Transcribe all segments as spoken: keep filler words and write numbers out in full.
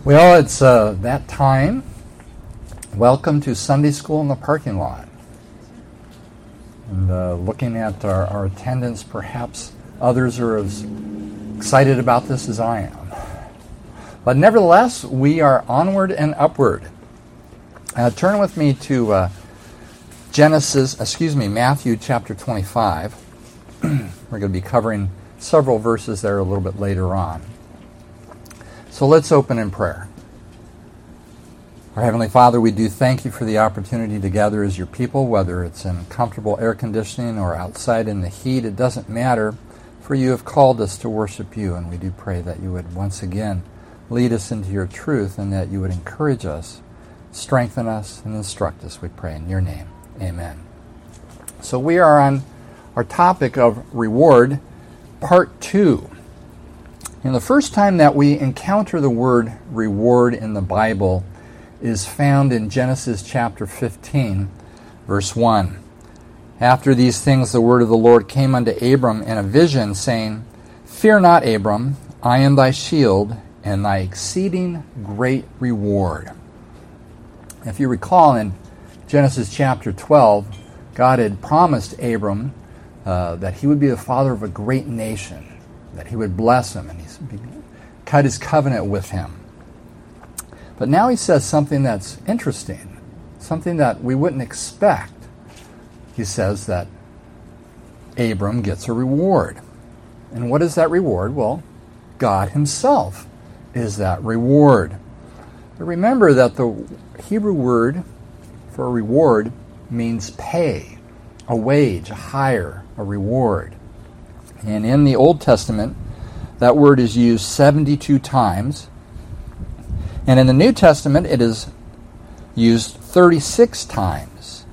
Well, it's uh, that time. Welcome to Sunday School in the Parking Lot. And uh, looking at our, our attendance, perhaps others are as excited about this as I am. But nevertheless, we are onward and upward. Uh, turn with me to uh, Genesis, excuse me, Matthew chapter twenty-five. We're going to be covering several verses there a little bit later on. So let's open in prayer. Our Heavenly Father, we do thank you for the opportunity to gather as your people, whether it's in comfortable air conditioning or outside in the heat. It doesn't matter, for you have called us to worship you, and we do pray that you would once again lead us into your truth and that you would encourage us, strengthen us, and instruct us, we pray in your name. Amen. So we are on our topic of reward, part two. And the first time that we encounter the word reward in the Bible is found in Genesis chapter fifteen, verse one. After these things the word of the Lord came unto Abram in a vision, saying, Fear not, Abram, I am thy shield and thy exceeding great reward. If you recall, in Genesis chapter twelve, God had promised Abram uh, that he would be the father of a great nation, that he would bless him, and he's cut his covenant with him. But now he says something that's interesting, something that we wouldn't expect. He says that Abram gets a reward. And what is that reward? Well, God himself is that reward. But remember that the Hebrew word for a reward means pay, a wage, a hire, a reward. And in the Old Testament, that word is used seventy-two times. And in the New Testament, it is used thirty-six times.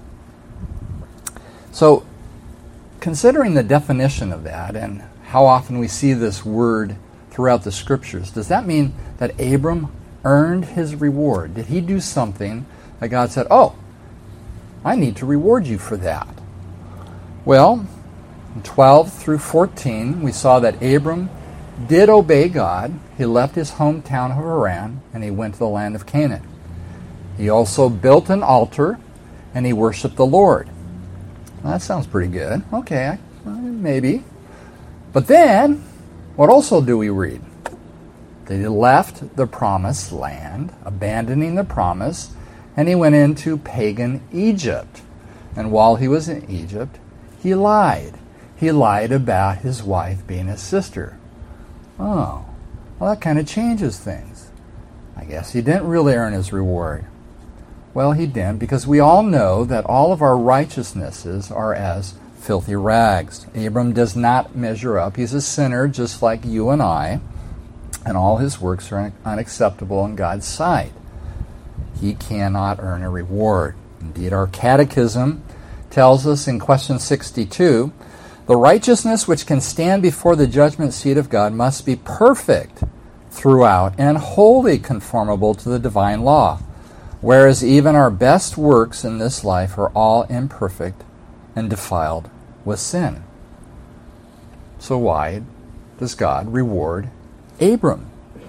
So, considering the definition of that and how often we see this word throughout the Scriptures, does that mean that Abram earned his reward? Did he do something that God said, oh, I need to reward you for that? Well, in twelve through fourteen, we saw that Abram did obey God. He left his hometown of Haran, and he went to the land of Canaan. He also built an altar, and he worshiped the Lord. Well, that sounds pretty good. Okay, maybe. But then, what also do we read? That he left the promised land, abandoning the promise, and he went into pagan Egypt. And while he was in Egypt, he lied. He lied about his wife being his sister. Oh, well, that kind of changes things. I guess he didn't really earn his reward. Well, he didn't, because we all know that all of our righteousnesses are as filthy rags. Abram does not measure up. He's a sinner just like you and I, and all his works are unacceptable in God's sight. He cannot earn a reward. Indeed, our catechism tells us in question sixty-two, the righteousness which can stand before the judgment seat of God must be perfect throughout and wholly conformable to the divine law, whereas even our best works in this life are all imperfect and defiled with sin. So why does God reward Abram?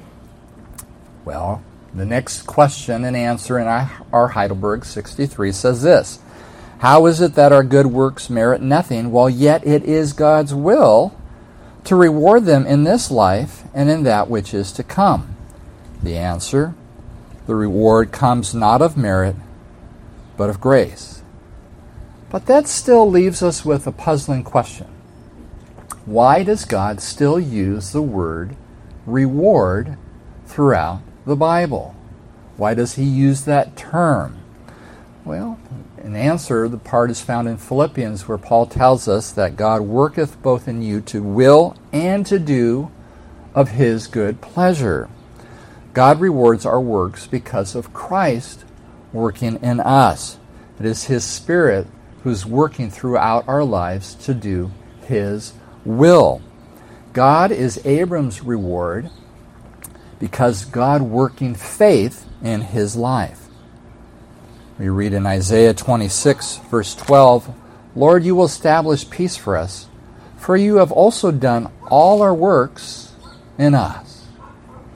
Well, the next question and answer in our Heidelberg sixty-three says this: How is it that our good works merit nothing, while yet it is God's will to reward them in this life and in that which is to come? The answer: the reward comes not of merit, but of grace. But that still leaves us with a puzzling question. Why does God still use the word reward throughout the Bible? Why does he use that term? Well, an answer, the part is found in Philippians, where Paul tells us that God worketh both in you to will and to do of his good pleasure. God rewards our works because of Christ working in us. It is his Spirit who's working throughout our lives to do his will. God is Abram's reward because God working faith in his life. We read in Isaiah twenty-six, verse twelve, Lord, you will establish peace for us, for you have also done all our works in us.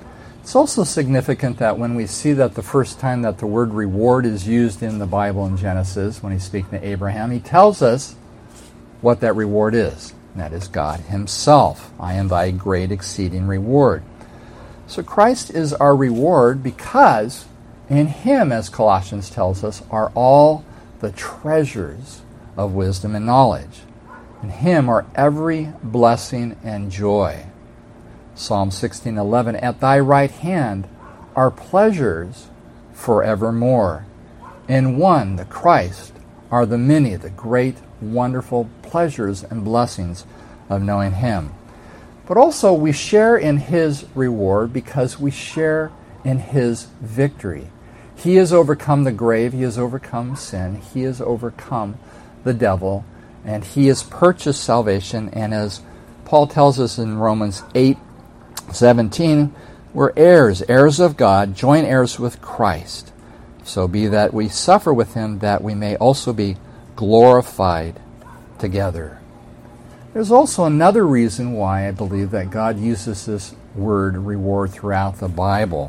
It's also significant that when we see that the first time that the word reward is used in the Bible in Genesis, when he's speaking to Abraham, he tells us what that reward is. And that is God himself. I am thy great exceeding reward. So Christ is our reward because in him, as Colossians tells us, are all the treasures of wisdom and knowledge. In him are every blessing and joy. Psalm sixteen eleven, at thy right hand are pleasures forevermore. In one, the Christ, are the many, the great, wonderful pleasures and blessings of knowing him. But also we share in his reward because we share in his victory. He has overcome the grave, he has overcome sin, he has overcome the devil, and he has purchased salvation. And as Paul tells us in Romans eight seventeen, we're heirs, heirs of God, joint heirs with Christ. So be that we suffer with him, that we may also be glorified together. There's also another reason why I believe that God uses this word reward throughout the Bible,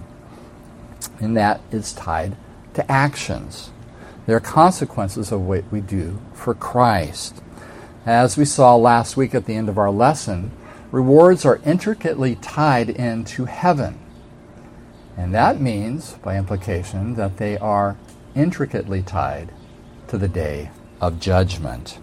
and that is tied to actions. There are consequences of what we do for Christ. As we saw last week at the end of our lesson, rewards are intricately tied into heaven. And that means, by implication, that they are intricately tied to the day of judgment.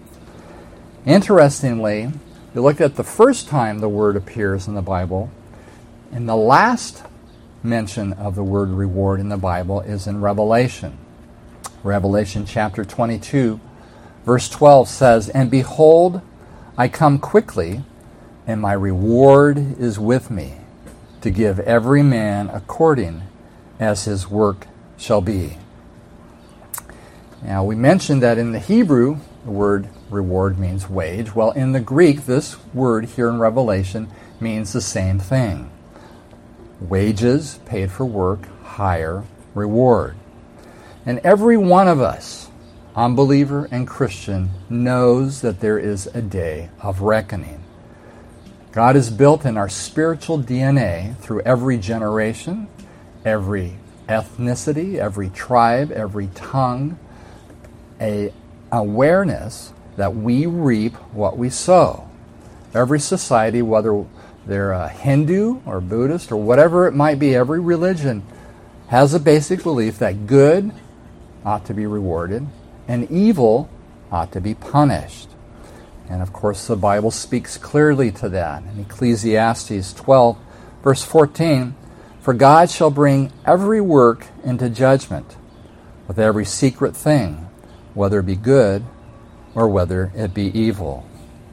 Interestingly, you look at the first time the word appears in the Bible, and the last mention of the word reward in the Bible is in Revelation. Revelation chapter twenty-two, verse twelve says, and behold, I come quickly, and my reward is with me, to give every man according as his work shall be. Now, we mentioned that in the Hebrew, the word reward means wage. Well, in the Greek, this word here in Revelation means the same thing. Wages, paid for work, hire, reward. And every one of us, unbeliever and Christian, knows that there is a day of reckoning. God has built in our spiritual D N A through every generation, every ethnicity, every tribe, every tongue, a awareness that we reap what we sow. Every society, whether they're a Hindu or Buddhist or whatever it might be, every religion has a basic belief that good ought to be rewarded and evil ought to be punished. And of course the Bible speaks clearly to that. In Ecclesiastes twelve, verse fourteen, for God shall bring every work into judgment, with every secret thing, whether it be good or whether it be evil.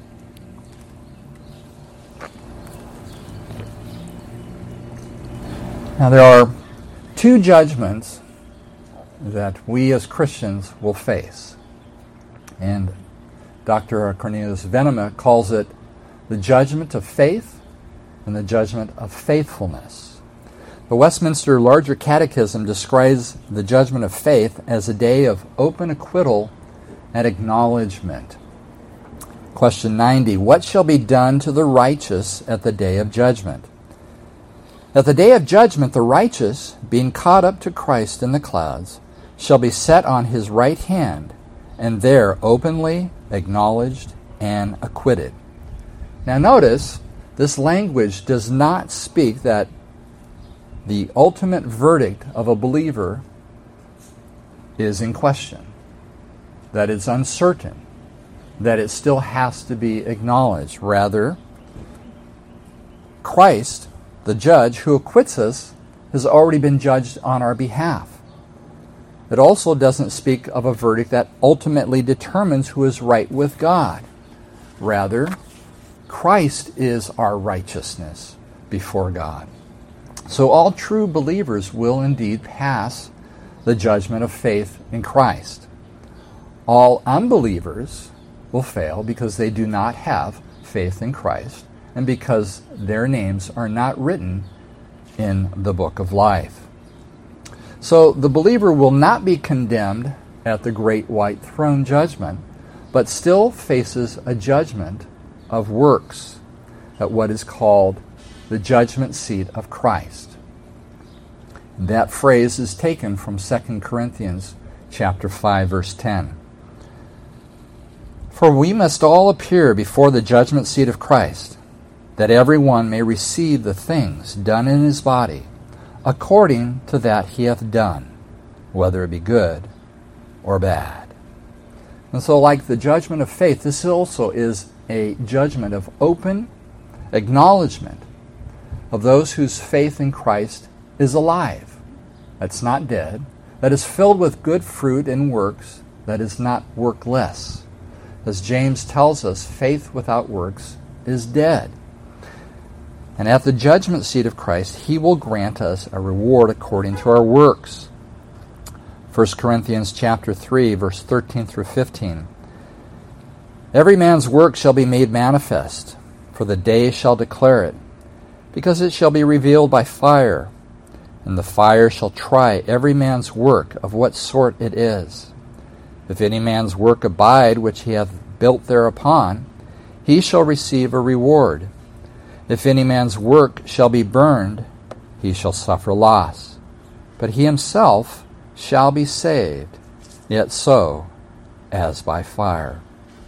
Now there are two judgments that we as Christians will face. And Doctor Cornelius Venema calls it the judgment of faith and the judgment of faithfulness. The Westminster Larger Catechism describes the judgment of faith as a day of open acquittal and acknowledgement. Question ninety, what shall be done to the righteous at the day of judgment? At the day of judgment, the righteous, being caught up to Christ in the clouds, shall be set on his right hand, and there openly acknowledged and acquitted. Now notice, this language does not speak that the ultimate verdict of a believer is in question, that it's uncertain, that it still has to be acknowledged. Rather, Christ, the judge who acquits us, has already been judged on our behalf. It also doesn't speak of a verdict that ultimately determines who is right with God. Rather, Christ is our righteousness before God. So all true believers will indeed pass the judgment of faith in Christ. All unbelievers will fail because they do not have faith in Christ and because their names are not written in the book of life. So the believer will not be condemned at the great white throne judgment, but still faces a judgment of works at what is called the judgment seat of Christ. That phrase is taken from Second Corinthians chapter five, verse ten. For we must all appear before the judgment seat of Christ, that every one may receive the things done in his body, according to that he hath done, whether it be good or bad. And so, like the judgment of faith, this also is a judgment of open acknowledgement of those whose faith in Christ is alive, that's not dead, that is filled with good fruit and works, that is not workless. As James tells us, faith without works is dead. And at the judgment seat of Christ, he will grant us a reward according to our works. First Corinthians chapter three, verse thirteen through fifteen. Every man's work shall be made manifest, for the day shall declare it, because it shall be revealed by fire, and the fire shall try every man's work of what sort it is. If any man's work abide which he hath built thereupon, he shall receive a reward. If any man's work shall be burned, he shall suffer loss. But he himself shall be saved, yet so as by fire.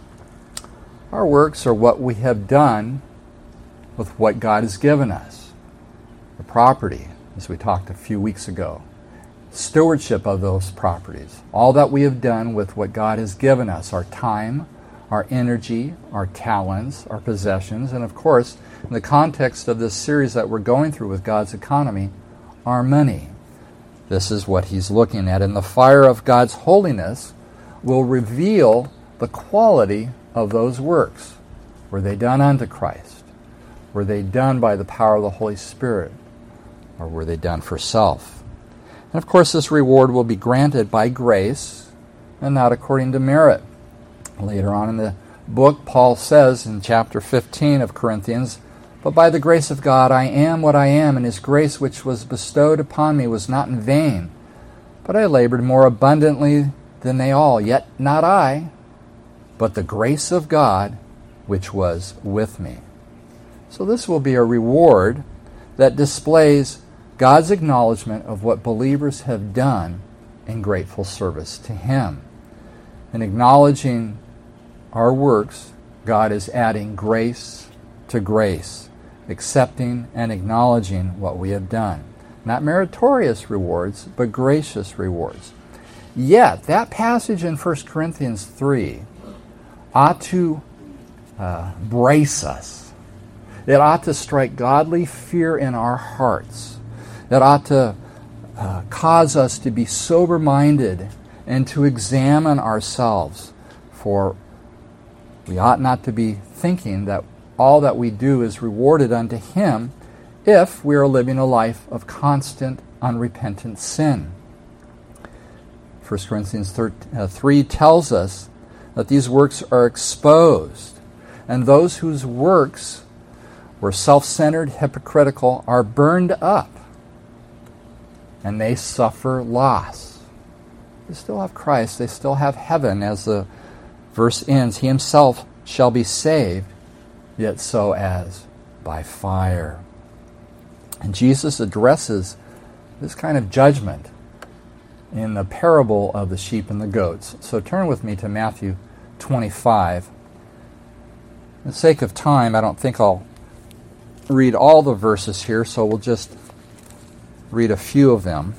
Our works are what we have done with what God has given us. The property, as we talked a few weeks ago. Stewardship of those properties. All that we have done with what God has given us. Our time, our energy, our talents, our possessions, and of course, in the context of this series that we're going through with God's economy, our money. This is what he's looking at. And the fire of God's holiness will reveal the quality of those works. Were they done unto Christ? Were they done by the power of the Holy Spirit? Or were they done for self? And of course, this reward will be granted by grace and not according to merit. Later on in the book, Paul says in chapter fifteen of Corinthians, "But by the grace of God I am what I am, and his grace which was bestowed upon me was not in vain. But I labored more abundantly than they all, yet not I, but the grace of God which was with me." So this will be a reward that displays God's acknowledgement of what believers have done in grateful service to him. In acknowledging our works, God is adding grace to grace, accepting and acknowledging what we have done. Not meritorious rewards, but gracious rewards. Yet, that passage in First Corinthians three ought to uh, brace us. It ought to strike godly fear in our hearts. It ought to uh, cause us to be sober-minded and to examine ourselves, for we ought not to be thinking that all that we do is rewarded unto him if we are living a life of constant, unrepentant sin. First Corinthians three tells us that these works are exposed, and those whose works were self-centered, hypocritical, are burned up, and they suffer loss. They still have Christ. They still have heaven. As the verse ends, he himself shall be saved, yet so as by fire. And Jesus addresses this kind of judgment in the parable of the sheep and the goats. So turn with me to Matthew twenty-five. For the sake of time, I don't think I'll read all the verses here, so we'll just read a few of them.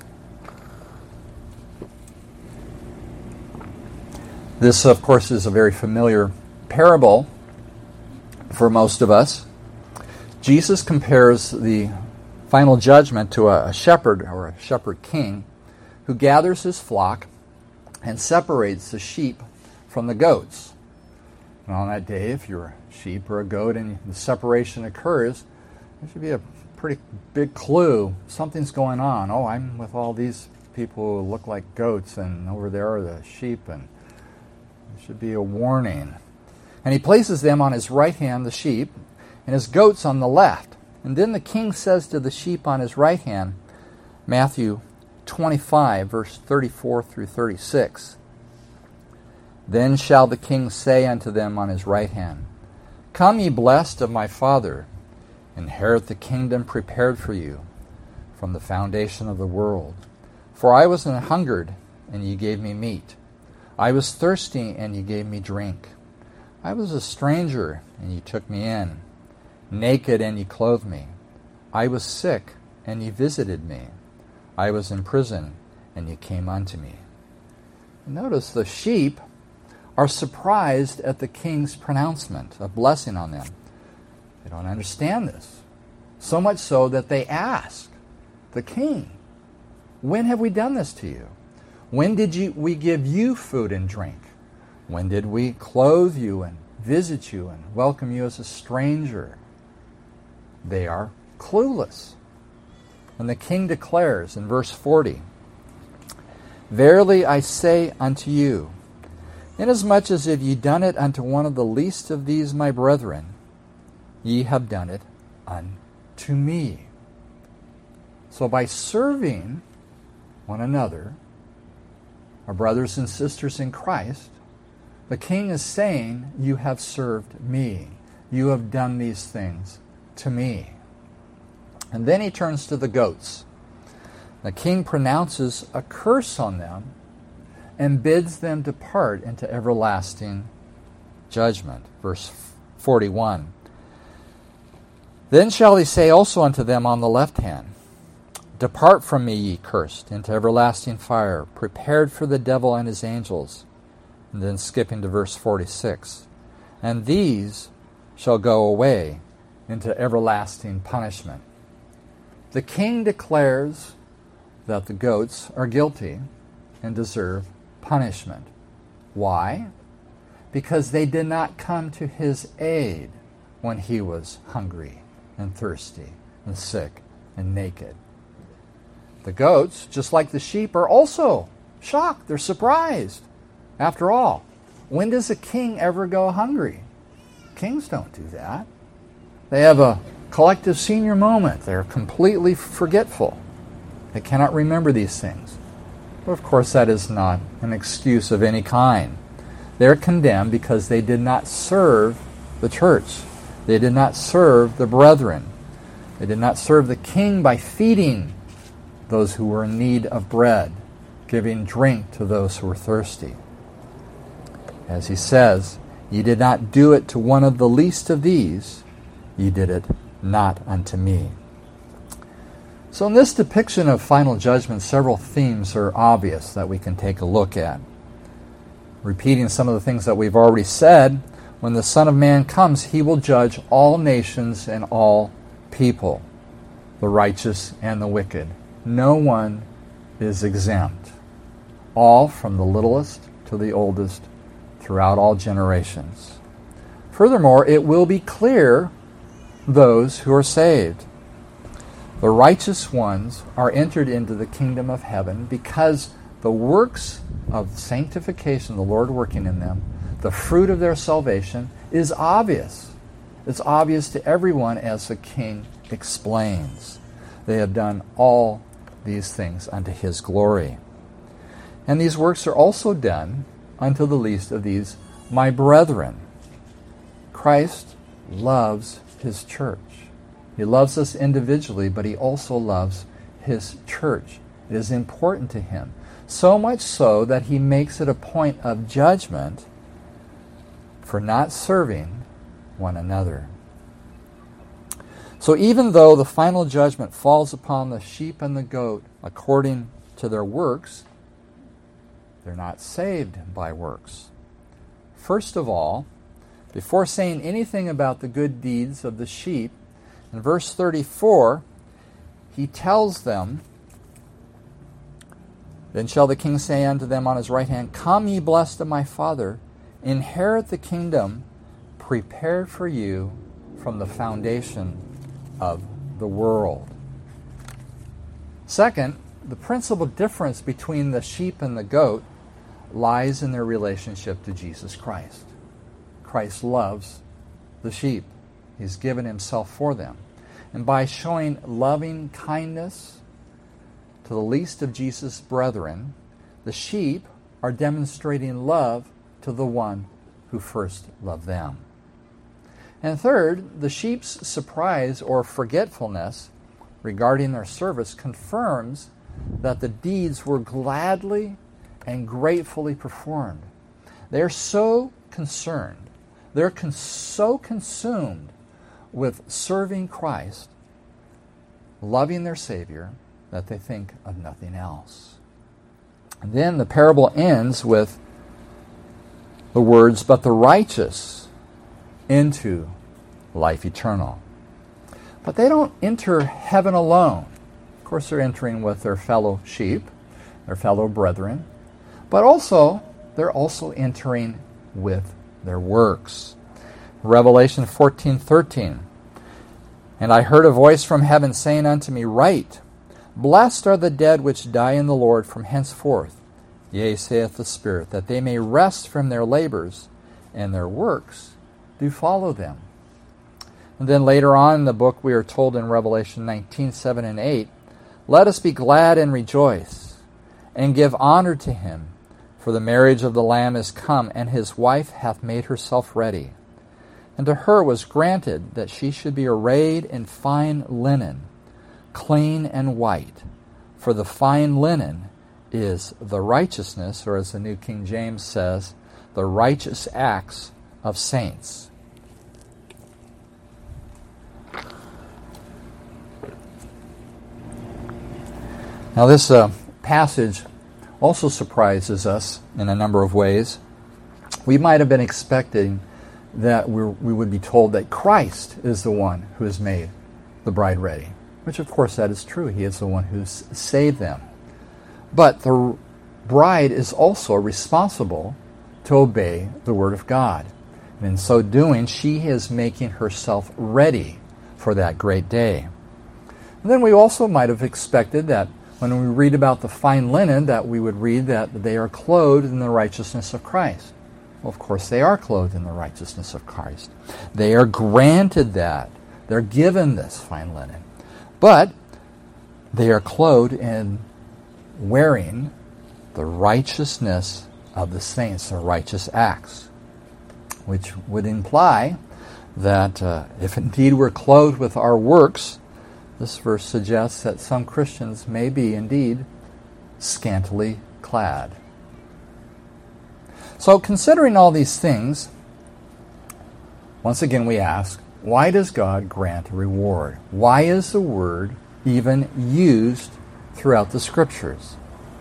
This, of course, is a very familiar parable for most of us. Jesus compares the final judgment to a shepherd or a shepherd king who gathers his flock and separates the sheep from the goats. And on that day, if you're a sheep or a goat and the separation occurs, there should be a pretty big clue. Something's going on. Oh, I'm with all these people who look like goats, and over there are the sheep, and there should be a warning. And he places them on his right hand, the sheep, and his goats on the left. And then the king says to the sheep on his right hand, Matthew twenty-five, verse thirty-four through thirty-six, "Then shall the king say unto them on his right hand, Come, ye blessed of my Father, inherit the kingdom prepared for you from the foundation of the world. For I was an hungered, and ye gave me meat. I was thirsty, and ye gave me drink. I was a stranger, and ye took me in. Naked, and ye clothed me. I was sick, and ye visited me. I was in prison, and ye came unto me. Notice the sheep are surprised at the king's pronouncement of blessing on them. They don't understand this. So much so that they ask the king, when have we done this to you? When did you, we give you food and drink? When did we clothe you and visit you and welcome you as a stranger? They are clueless. And the king declares in verse forty, Verily I say unto you, inasmuch as if ye done it unto one of the least of these my brethren, ye have done it unto me. So by serving one another, our brothers and sisters in Christ, the king is saying, you have served me. You have done these things to me. And then he turns to the goats. The king pronounces a curse on them and bids them depart into everlasting judgment. Verse forty-one. Then shall he say also unto them on the left hand, Depart from me, ye cursed, into everlasting fire, prepared for the devil and his angels. And then skipping to verse forty-six. And these shall go away into everlasting punishment. The king declares that the goats are guilty and deserve punishment. Why? Because they did not come to his aid when he was hungry and thirsty and sick and naked. The goats, just like the sheep, are also shocked. They're surprised. After all, when does a king ever go hungry? Kings don't do that. They have a collective senior moment. They're completely forgetful. They cannot remember these things. But of course, that is not an excuse of any kind. They're condemned because they did not serve the church. They did not serve the brethren. They did not serve the king by feeding those who were in need of bread, giving drink to those who were thirsty. As he says, ye did not do it to one of the least of these, ye did it not unto me. So in this depiction of final judgment, several themes are obvious that we can take a look at. Repeating some of the things that we've already said, when the Son of Man comes, he will judge all nations and all people, the righteous and the wicked. No one is exempt. All, from the littlest to the oldest, throughout all generations. Furthermore, it will be clear those who are saved. The righteous ones are entered into the kingdom of heaven because the works of sanctification, the Lord working in them, the fruit of their salvation, is obvious. It's obvious to everyone, as the King explains. They have done all these things unto his glory. And these works are also done unto the least of these, my brethren. Christ loves his church. He loves us individually, but he also loves his church. It is important to him. So much so that he makes it a point of judgment for not serving one another. So even though the final judgment falls upon the sheep and the goat according to their works, they're not saved by works. First of all, before saying anything about the good deeds of the sheep, in verse thirty-four, he tells them, Then shall the king say unto them on his right hand, Come, ye blessed of my Father, inherit the kingdom prepared for you from the foundation of the world. Second, the principal difference between the sheep and the goat lies in their relationship to Jesus Christ. Christ loves the sheep. He's given himself for them. And by showing loving kindness to the least of Jesus' brethren, the sheep are demonstrating love to the one who first loved them. And third, the sheep's surprise or forgetfulness regarding their service confirms that the deeds were gladly and gratefully performed. They're so concerned, they're con- so consumed with serving Christ, loving their Savior, that they think of nothing else. And then the parable ends with the words, "But the righteous into life eternal." But they don't enter heaven alone. Of course, they're entering with their fellow sheep, their fellow brethren, but also they're also entering with their works. Revelation fourteen thirteen. "And I heard a voice from heaven saying unto me, Write, Blessed are the dead which die in the Lord from henceforth. Yea, saith the Spirit, that they may rest from their labors, and their works do follow them." And then later on in the book we are told in Revelation nineteen seven and eight, "Let us be glad and rejoice, and give honor to him, for the marriage of the Lamb is come, and his wife hath made herself ready. And to her was granted that she should be arrayed in fine linen, clean and white. For the fine linen is the righteousness," or as the New King James says, "the righteous acts of saints." Now this uh, passage also surprises us in a number of ways. We might have been expecting that we're, we would be told that Christ is the one who has made the bride ready, which of course that is true. He is the one who's saved them. But the bride is also responsible to obey the Word of God. And in so doing, she is making herself ready for that great day. And then we also might have expected that when we read about the fine linen, that we would read that they are clothed in the righteousness of Christ. Well, of course, they are clothed in the righteousness of Christ. They are granted that. They're given this fine linen. But they are clothed in wearing the righteousness of the saints, their righteous acts, which would imply that uh, if indeed we're clothed with our works, this verse suggests that some Christians may be indeed scantily clad. So considering all these things, once again we ask, why does God grant a reward? Why is the word even used throughout the Scriptures?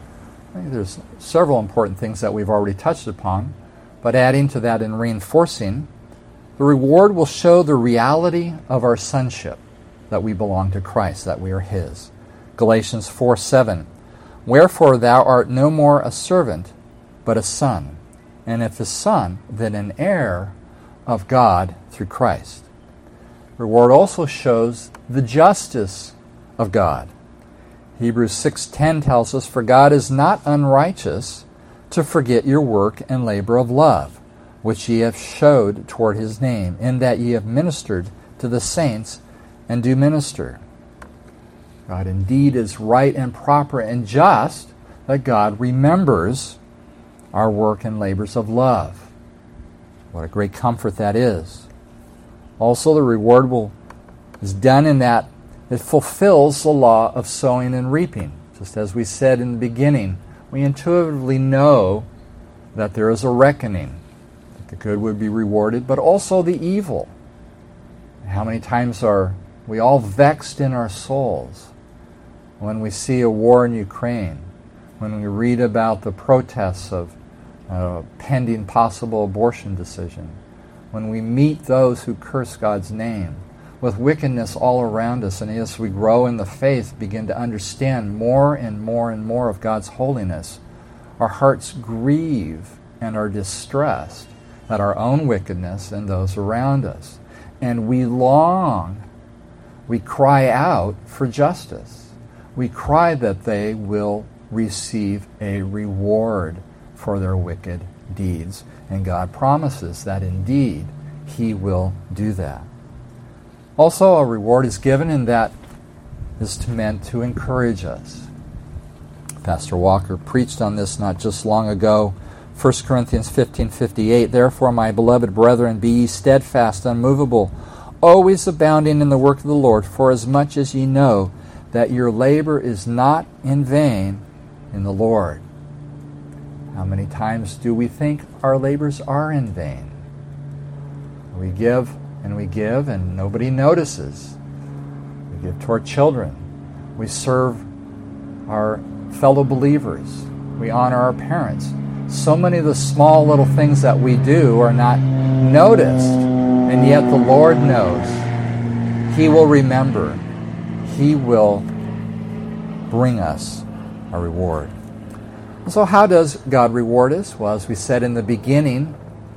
I think there's several important things that we've already touched upon, but adding to that and reinforcing, the reward will show the reality of our sonship, that we belong to Christ, that we are His. Galatians four seven, "Wherefore thou art no more a servant, but a son, and if a son, then an heir of God through Christ." Reward also shows the justice of God. Hebrews six ten tells us, "For God is not unrighteous to forget your work and labor of love, which ye have showed toward his name, in that ye have ministered to the saints and do minister." God indeed is right and proper and just that God remembers our work and labors of love. What a great comfort that is. Also, the reward will is done in that it fulfills the law of sowing and reaping. Just as we said in the beginning, we intuitively know that there is a reckoning, that the good would be rewarded, but also the evil. How many times are we all vexed in our souls when we see a war in Ukraine, when we read about the protests of a pending possible abortion decision, when we meet those who curse God's name, with wickedness all around us, and as we grow in the faith, begin to understand more and more and more of God's holiness, our hearts grieve and are distressed at our own wickedness and those around us. And we long, we cry out for justice. We cry that they will receive a reward for their wicked deeds. And God promises that indeed He will do that. Also, a reward is given, and that is meant to encourage us. Pastor Walker preached on this not just long ago. First Corinthians fifteen fifty-eight, "Therefore, my beloved brethren, be ye steadfast, unmovable, always abounding in the work of the Lord, for as much as ye know that your labor is not in vain in the Lord. How many times do we think our labors are in vain? We give and we give and nobody notices. We give to our children. We serve our fellow believers. We honor our parents. So many of the small little things that we do are not noticed, and yet the Lord knows. He will remember. He will bring us a reward. So how does God reward us? Well, as we said in the beginning,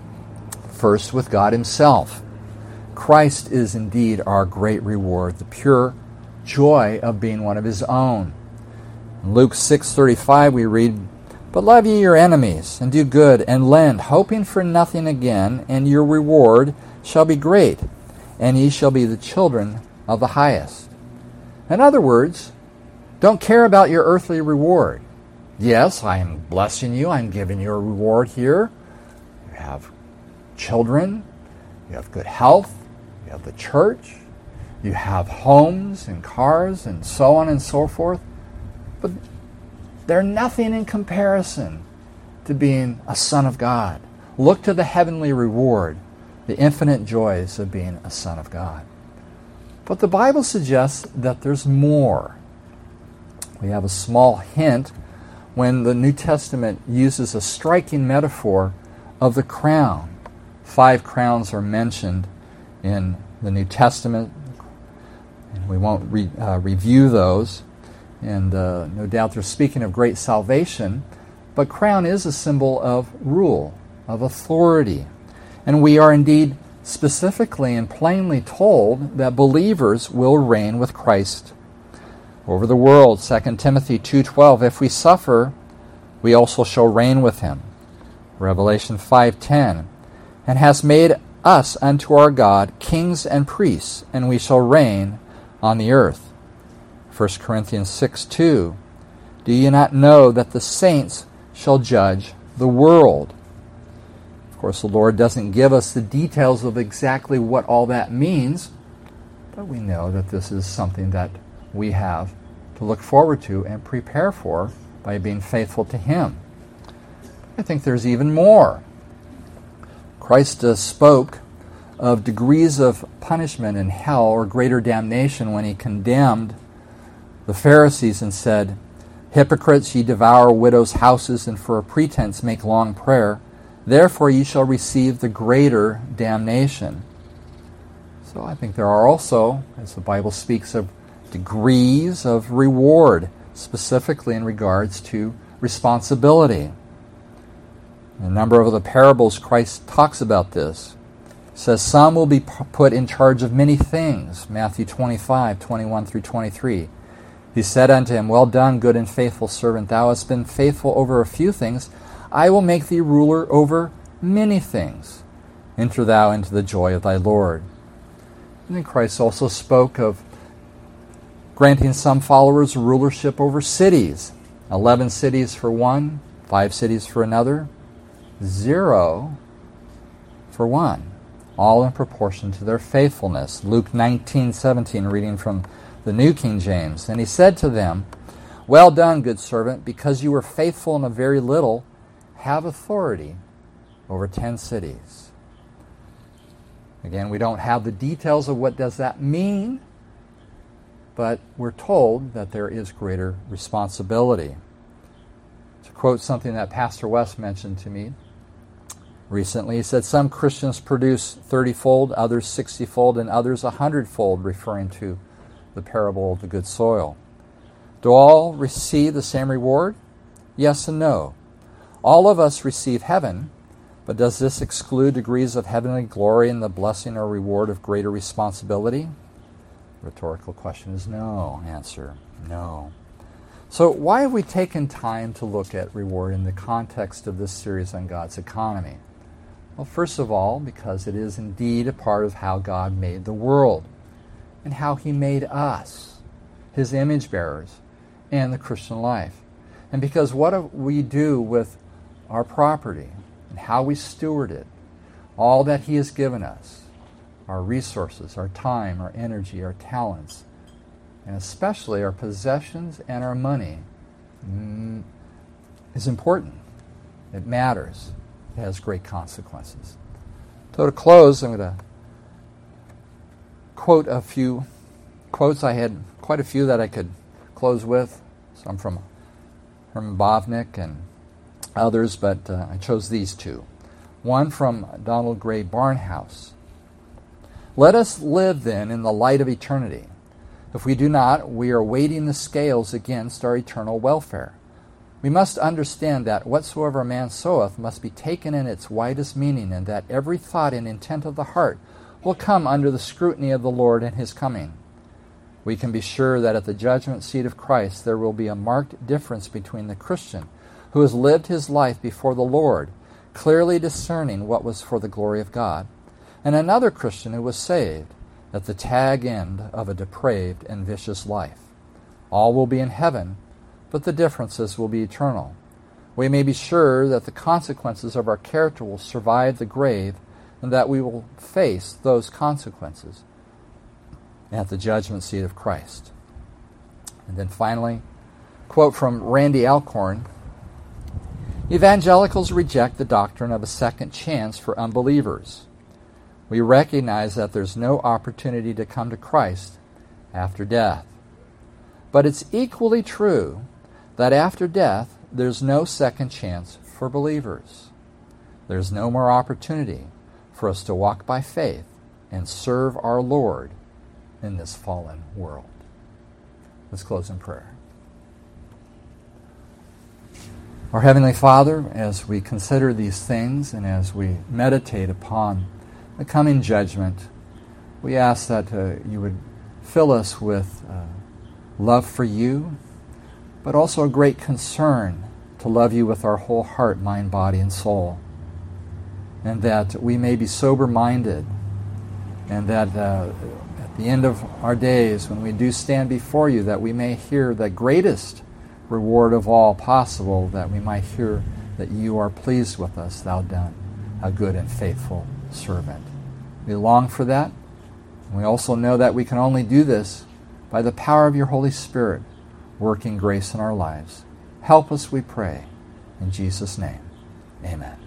first with God Himself. Christ is indeed our great reward, the pure joy of being one of His own. In Luke six thirty-five we read, "But love ye your enemies, and do good, and lend, hoping for nothing again, and your reward shall be great, and ye shall be the children of the highest." In other words, don't care about your earthly reward. Yes, I am blessing you, I'm giving you a reward here. You have children, you have good health, you have the church, you have homes and cars and so on and so forth. But they're nothing in comparison to being a son of God. Look to the heavenly reward, the infinite joys of being a son of God. But the Bible suggests that there's more. We have a small hint when the New Testament uses a striking metaphor of the crown. Five crowns are mentioned in the New Testament, and we won't re, uh, review those. And uh, no doubt they're speaking of great salvation, but crown is a symbol of rule, of authority. And we are indeed specifically and plainly told that believers will reign with Christ over the world. Second Timothy two twelve, "If we suffer, we also shall reign with Him." Revelation five ten, "And has made us unto our God kings and priests, and we shall reign on the earth." First Corinthians six two, "Do ye not know that the saints shall judge the world?" Of course, the Lord doesn't give us the details of exactly what all that means, but we know that this is something that we have to look forward to and prepare for by being faithful to Him. I think there's even more. Christ uh, spoke of degrees of punishment in hell or greater damnation when He condemned the Pharisees and said, "Hypocrites, ye devour widows' houses, and for a pretense make long prayer. Therefore ye shall receive the greater damnation." So I think there are also, as the Bible speaks of degrees of reward, specifically in regards to responsibility. In a number of the parables, Christ talks about this. He says, "Some will be put in charge of many things." Matthew twenty-five, twenty-one through twenty-three. He said unto him, "Well done, good and faithful servant. Thou hast been faithful over a few things. I will make thee ruler over many things. Enter thou into the joy of thy Lord." And then Christ also spoke of granting some followers rulership over cities. Eleven cities for one, five cities for another, zero for one, all in proportion to their faithfulness. Luke nineteen seventeen, reading from the New King James. "And he said to them, Well done, good servant, because you were faithful in a very little, have authority over ten cities." Again, we don't have the details of what does that mean, but we're told that there is greater responsibility. To quote something that Pastor West mentioned to me recently, he said, "Some Christians produce thirty-fold, others sixty-fold, and others a hundred-fold," referring to the parable of the good soil. Do all receive the same reward? Yes and no. All of us receive heaven, but does this exclude degrees of heavenly glory and the blessing or reward of greater responsibility? Rhetorical question is no. Answer, no. So why have we taken time to look at reward in the context of this series on God's economy? Well, first of all, because it is indeed a part of how God made the world and how He made us, His image bearers, and the Christian life. And because what we do with our property and how we steward it, all that He has given us, our resources, our time, our energy, our talents, and especially our possessions and our money, mm, is important. It matters. It has great consequences. So to close, I'm going to quote a few quotes. I had quite a few that I could close with. Some from Herman Bavinck and others, but uh, I chose these two. One from Donald Gray Barnhouse. Let us live then in the light of eternity. If we do not, we are weighting the scales against our eternal welfare. We must understand that whatsoever a man soweth must be taken in its widest meaning, and that every thought and intent of the heart will come under the scrutiny of the Lord in his coming. We can be sure that at the judgment seat of Christ there will be a marked difference between the Christian who has lived his life before the Lord, clearly discerning what was for the glory of God, and another Christian who was saved at the tag end of a depraved and vicious life. All will be in heaven, but the differences will be eternal. We may be sure that the consequences of our character will survive the grave, and that we will face those consequences at the judgment seat of Christ. And then finally, quote from Randy Alcorn, Evangelicals reject the doctrine of a second chance for unbelievers. We recognize that there's no opportunity to come to Christ after death. But it's equally true that after death, there's no second chance for believers. There's no more opportunity for us to walk by faith and serve our Lord in this fallen world. Let's close in prayer. Our Heavenly Father, as we consider these things and as we meditate upon the coming judgment, we ask that uh, you would fill us with uh, love for you, but also a great concern to love you with our whole heart, mind, body, and soul. And that we may be sober-minded, and that uh, at the end of our days, when we do stand before you, that we may hear the greatest reward of all possible, that we might hear that you are pleased with us, thou done, a good and faithful servant. We long for that. And we also know that we can only do this by the power of your Holy Spirit working grace in our lives. Help us, we pray. In Jesus' name, amen.